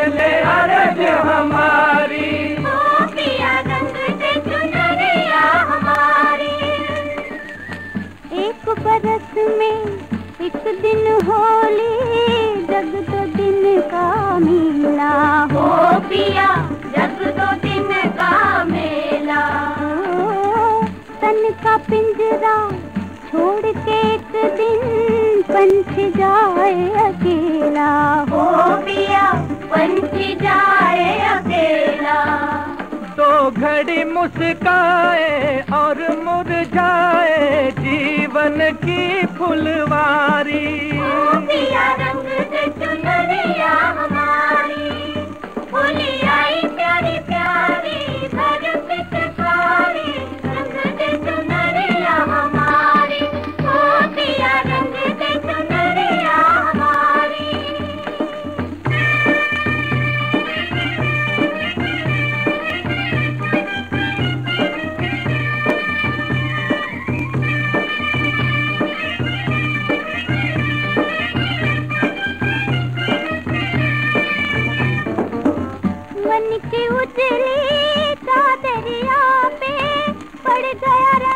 ले अर्ज हमारी। ओ पिया रंग दे चुनरिया हमारी। एक बरस में एक दिन होली, जग दो दिन का मेला हो पिया, जग दो दिन का मेला। तन का पिंजरा छोड़ के एक दिन पंछ जाए अकेला हो पिया, पंछ जाए अकेला। दो घड़ी मुस्काए और मुरझाए जीवन की फुलवारी। ओ पिया रंग दे चुनरिया हमारी, होली आई प्यारी प्यारी भर पिचकारी, रंग दे चुनरिया हमारी। ओ पिया रंग दे चुनरिया हमारी। मन की उजली चादरिया पे पड़ गया